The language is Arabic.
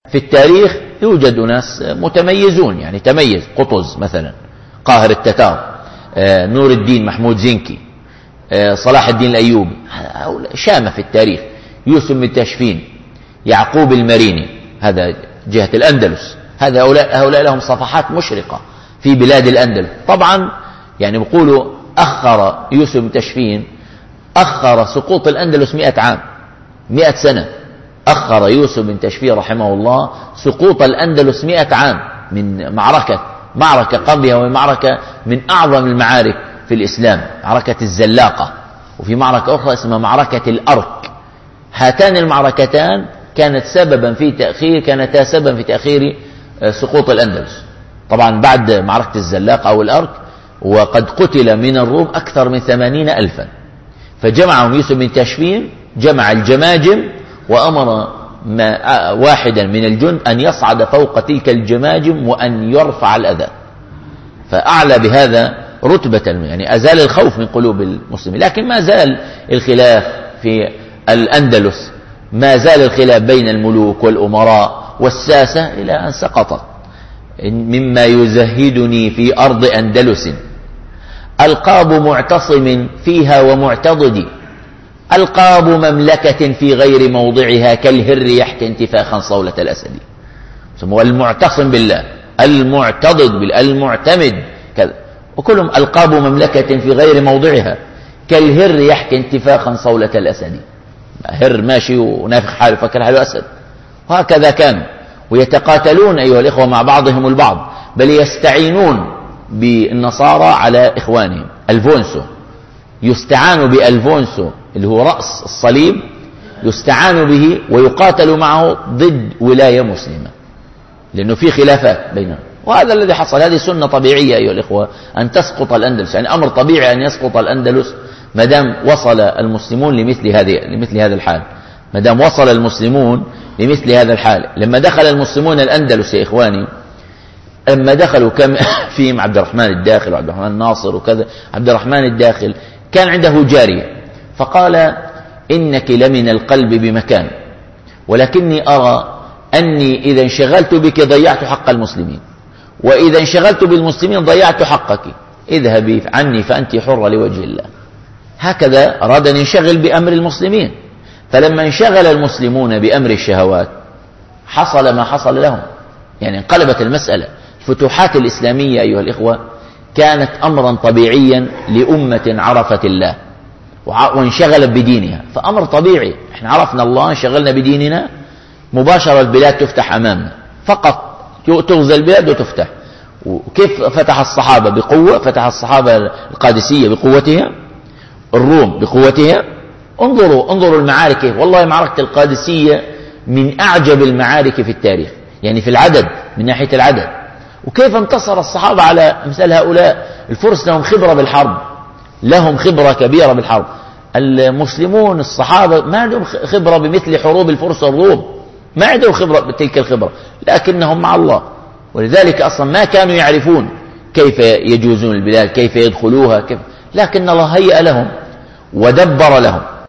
في التاريخ يوجد ناس متميزون، يعني تميز قطز مثلا، قاهر التتار، نور الدين محمود زنكي، صلاح الدين الأيوبي، شامة في التاريخ، يوسف بن تاشفين، يعقوب المريني، هذا جهة الأندلس، هؤلاء لهم صفحات مشرقة في بلاد الأندلس. طبعا يعني بيقولوا أخر يوسف بن تاشفين، أخر سقوط الأندلس 100 عام، 100 سنة، أخر يوسف بن تاشفين رحمه الله سقوط الأندلس 100 عام، من معركة قبلها، ومعركة من أعظم المعارك في الإسلام، معركة الزلاقة، وفي معركة أخرى اسمها معركة الأرك. هاتان المعركتان كانتا سببا في تأخير سقوط الأندلس. طبعا بعد معركة الزلاقة أو الأرك وقد قتل من الروم أكثر من 80,000، فجمعهم يوسف بن تاشفين، جمع الجماجم، وأمر واحدا من الجند أن يصعد فوق تلك الجماجم وأن يرفع الأذى، فأعلى بهذا رتبة، يعني أزال الخوف من قلوب المسلمين. لكن ما زال الخلاف في الأندلس، ما زال الخلاف بين الملوك والأمراء والساسة إلى أن سقطت. مما يزهدني في أرض أندلس ألقاب معتصم فيها ومعتضد، ألقاب مملكة في غير موضعها كالهر يحكي انتفاخا صولة الأسد. سموه المعتصم بالله، المعتضد بالله، المعتمد كذا، وكلهم ألقاب مملكة في غير موضعها كالهر يحكي انتفاخا صولة الأسد. هر ماشي ونافخ حاله فكر حاله أسد، وهكذا كانوا، ويتقاتلون أيها الإخوة مع بعضهم البعض، بل يستعينون بالنصارى على إخوانهم. ألفونسو يستعان بألفونسو اللي هو رأس الصليب، يستعان به ويقاتل معه ضد ولاية مسلمة، لأنه في خلافات بينهم. وهذا الذي حصل، هذه سنة طبيعية أيها الإخوة أن تسقط الأندلس، يعني أمر طبيعي أن يسقط الأندلس ما دام وصل المسلمون لمثل هذا الحال، ما دام وصل المسلمون لمثل هذا الحال. لما دخل المسلمون الأندلس يا إخواني، لما دخلوا كم فيهم عبد الرحمن الداخل وعبد الرحمن الناصر وكذا. عبد الرحمن الداخل كان عنده جارية، فقال إنك لمن القلب بمكان، ولكني أرى أني إذا انشغلت بك ضيعت حق المسلمين، وإذا انشغلت بالمسلمين ضيعت حقك، اذهبي عني فأنت حرة لوجه الله. هكذا أراد أن ينشغل بأمر المسلمين. فلما انشغل المسلمون بأمر الشهوات حصل ما حصل لهم، يعني انقلبت المسألة. الفتوحات الإسلامية أيها الإخوة كانت أمرا طبيعيا لأمة عرفت الله وانشغلت بدينها، فأمر طبيعي. احنا عرفنا الله، انشغلنا بديننا، مباشرة البلاد تفتح أمامنا، فقط تغزى البلاد وتفتح. وكيف فتح الصحابة؟ بقوة. فتح الصحابة القادسية بقوتها، الروم بقوتها. انظروا المعارك، والله معركة القادسية من أعجب المعارك في التاريخ، يعني في العدد، من ناحية العدد. وكيف انتصر الصحابة على مثل هؤلاء. الفرس لهم خبرة بالحرب، لهم خبرة كبيرة بالحرب. المسلمون الصحابة ما عندهم خبرة بمثل حروب الفرس والروم، ما عندهم خبرة بتلك الخبرة، لكنهم مع الله. ولذلك أصلا ما كانوا يعرفون كيف يجوزون البلاد، كيف يدخلوها، لكن الله هيأ لهم ودبر لهم.